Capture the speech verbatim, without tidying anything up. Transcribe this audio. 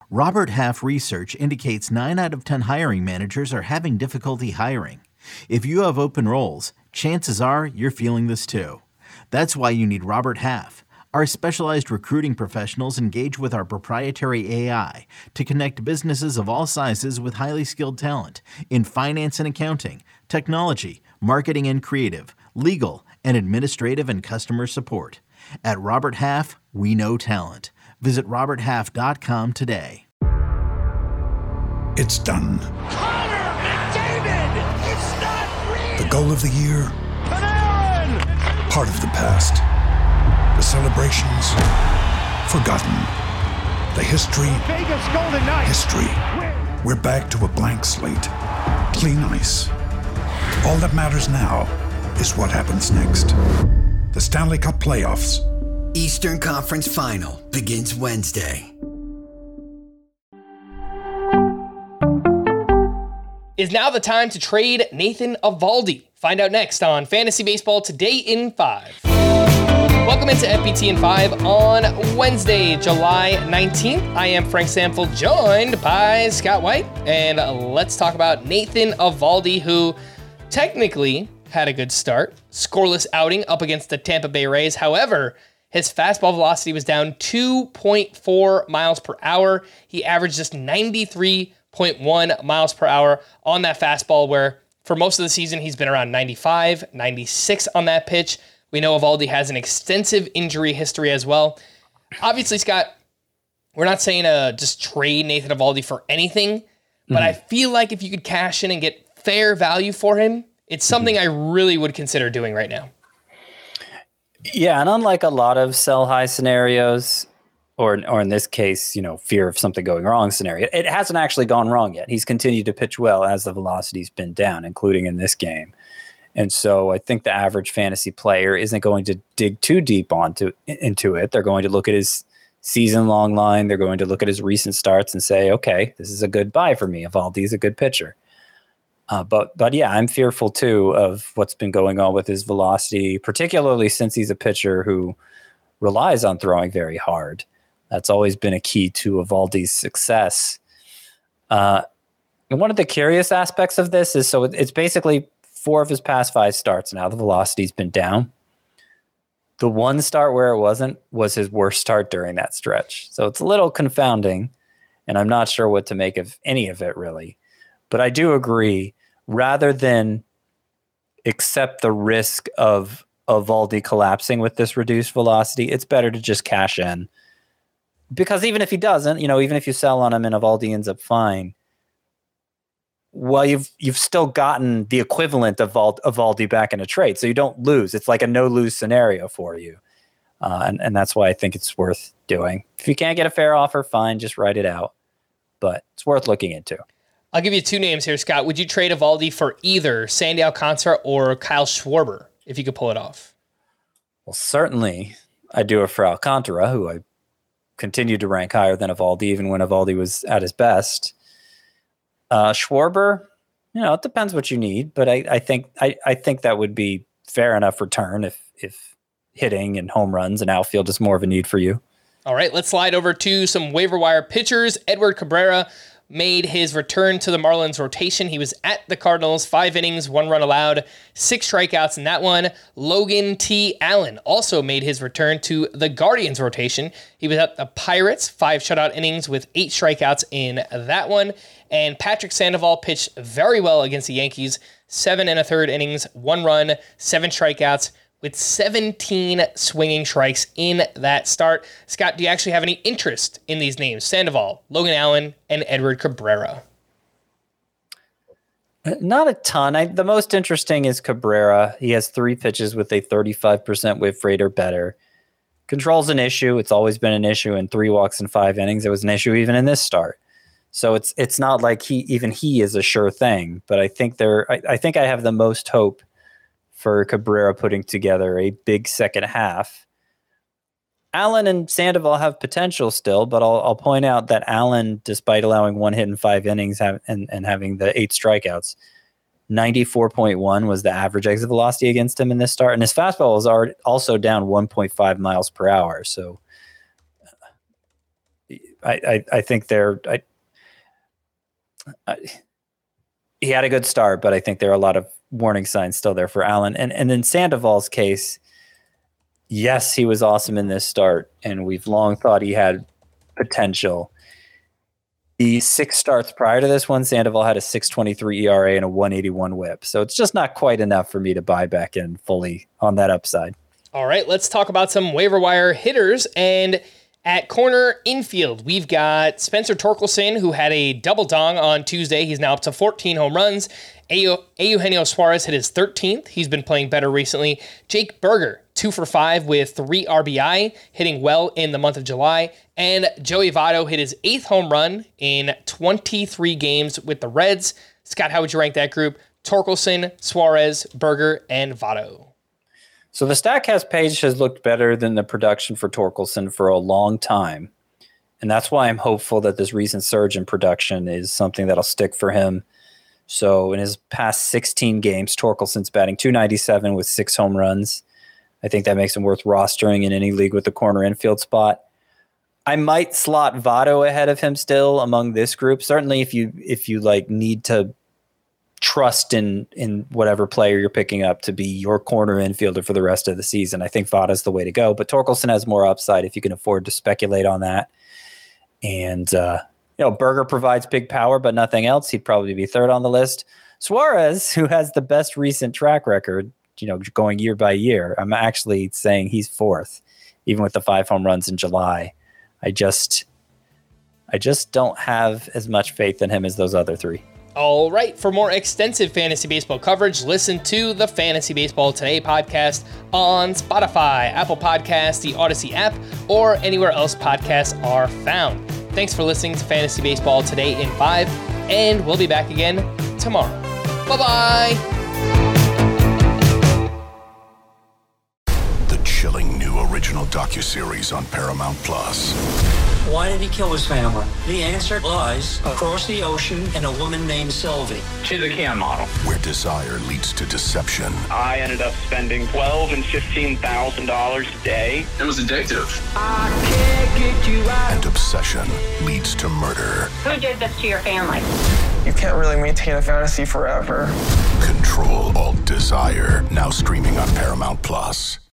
Robert Half research indicates nine out of ten hiring managers are having difficulty hiring. If you have open roles, chances are you're feeling this too. That's why you need Robert Half. Our specialized recruiting professionals engage with our proprietary A I to connect businesses of all sizes with highly skilled talent in finance and accounting, technology, marketing and creative, legal, and administrative and customer support. At Robert Half, we know talent. Visit robert half dot com today. It's done. Connor McDavid! It's not real! The goal of the year, Panarin! part of the past. The celebrations, forgotten. The history, Vegas Golden Knights! history. We're back to a blank slate. Clean ice. All that matters now is what happens next. The Stanley Cup playoffs. Eastern Conference Final begins Wednesday. Is now the time to trade Nathan Eovaldi. Find out next on Fantasy Baseball Today in five. Welcome into F B T in five on Wednesday, July nineteenth. I am Frank Sample, joined by Scott White, and let's talk about Nathan Eovaldi, who technically had a good start. Scoreless outing up against the Tampa Bay Rays. However, his fastball velocity was down two point four miles per hour. He averaged just ninety-three point one miles per hour on that fastball, where for most of the season, he's been around ninety-five, ninety-six on that pitch. We know Eovaldi has an extensive injury history as well. Obviously, Scott, we're not saying uh, just trade Nathan Eovaldi for anything, but mm-hmm. I feel like if you could cash in and get fair value for him, it's something mm-hmm. I really would consider doing right now. Yeah, and unlike a lot of sell high scenarios, or or in this case, you know, fear of something going wrong scenario, it hasn't actually gone wrong yet. He's continued to pitch well as the velocity's been down, including in this game. And so I think the average fantasy player isn't going to dig too deep onto into it. They're going to look at his season-long line. They're going to look at his recent starts and say, okay, this is a good buy for me. Eovaldi's a good pitcher. Uh, but but yeah, I'm fearful too of what's been going on with his velocity, particularly since he's a pitcher who relies on throwing very hard. That's always been a key to Eovaldi's success. Uh, and one of the curious aspects of this is, so it's basically four of his past five starts now, the velocity's been down. The one start where it wasn't was his worst start during that stretch. So it's a little confounding, and I'm not sure what to make of any of it really. But I do agree, rather than accept the risk of Eovaldi collapsing with this reduced velocity, it's better to just cash in. Because even if he doesn't, you know, even if you sell on him and Eovaldi ends up fine, well, you've you've still gotten the equivalent of Eovaldi back in a trade, so you don't lose. It's like a no-lose scenario for you, uh, and and that's why I think it's worth doing. If you can't get a fair offer, fine, just write it out. But it's worth looking into. I'll give you two names here, Scott. Would you trade Eovaldi for either Sandy Alcantara or Kyle Schwarber if you could pull it off? Well, certainly I do it for Alcantara, who I continued to rank higher than Eovaldi, even when Eovaldi was at his best. Uh, Schwarber, you know, it depends what you need, but I, I think I, I think that would be fair enough return if if hitting and home runs and outfield is more of a need for you. All right, let's slide over to some waiver wire pitchers. Edward Cabrera made his return to the Marlins rotation. He was at the Cardinals, five innings, one run allowed, six strikeouts in that one. Logan T. Allen also made his return to the Guardians rotation. He was at the Pirates, five shutout innings with eight strikeouts in that one. And Patrick Sandoval pitched very well against the Yankees, seven and a third innings, one run, seven strikeouts, with seventeen swinging strikes in that start. Scott, do you actually have any interest in these names? Sandoval, Logan Allen, and Edward Cabrera. Not a ton. I, the most interesting is Cabrera. He has three pitches with a thirty-five percent whiff rate or better. Control's an issue. It's always been an issue in three walks in five innings. It was an issue even in this start. So it's it's not like he even he is a sure thing. But I think there. I, I think I have the most hope for Cabrera putting together a big second half. Allen and Sandoval have potential still, but I'll, I'll point out that Allen, despite allowing one hit in five innings have, and, and having the eight strikeouts, ninety-four point one was the average exit velocity against him in this start. And his fastball was already also down one point five miles per hour. So I, I, I think they're. I, I, he had a good start, but I think there are a lot of warning signs still there for Allen. And and in Sandoval's case, yes, he was awesome in this start, and we've long thought he had potential. The six starts prior to this one, Sandoval had a six twenty-three E R A and a one eighty-one whip. So it's just not quite enough for me to buy back in fully on that upside. All right, let's talk about some waiver wire hitters. And at corner infield, we've got Spencer Torkelson, who had a double dong on Tuesday. He's now up to fourteen home runs. Eu- Eugenio Suarez hit his thirteenth. He's been playing better recently. Jake Berger, two for five with three R B I, hitting well in the month of July. And Joey Votto hit his eighth home run in twenty-three games with the Reds. Scott, how would you rank that group? Torkelson, Suarez, Berger, and Votto. So the StatCast page has looked better than the production for Torkelson for a long time. And that's why I'm hopeful that this recent surge in production is something that'll stick for him. So in his past sixteen games, Torkelson's batting two ninety-seven with six home runs. I think that makes him worth rostering in any league with the corner infield spot. I might slot Votto ahead of him still among this group. Certainly if you if you like need to trust in in whatever player you're picking up to be your corner infielder for the rest of the season, I think Votto's the way to go. But Torkelson has more upside if you can afford to speculate on that. And uh, you know, Berger provides big power, but nothing else. He'd probably be third on the list. Suarez, who has the best recent track record, you know, going year by year, I'm actually saying he's fourth, even with the five home runs in July. I just, I just don't have as much faith in him as those other three. All right, for more extensive fantasy baseball coverage, listen to the Fantasy Baseball Today podcast on Spotify, Apple Podcasts, the Odyssey app, or anywhere else podcasts are found. Thanks for listening to Fantasy Baseball Today in five, and we'll be back again tomorrow. Bye-bye! The chilling new original docuseries on Paramount Plus. Why did he kill his family? The answer lies across the ocean in a woman named Sylvie. She's a Can model. Where desire leads to deception. I ended up spending twelve and fifteen thousand dollars a day. It was addictive. I can't get you out. And obsession leads to murder. Who did this to your family? You can't really maintain a fantasy forever. Control Alt Desire. Now streaming on Paramount Plus.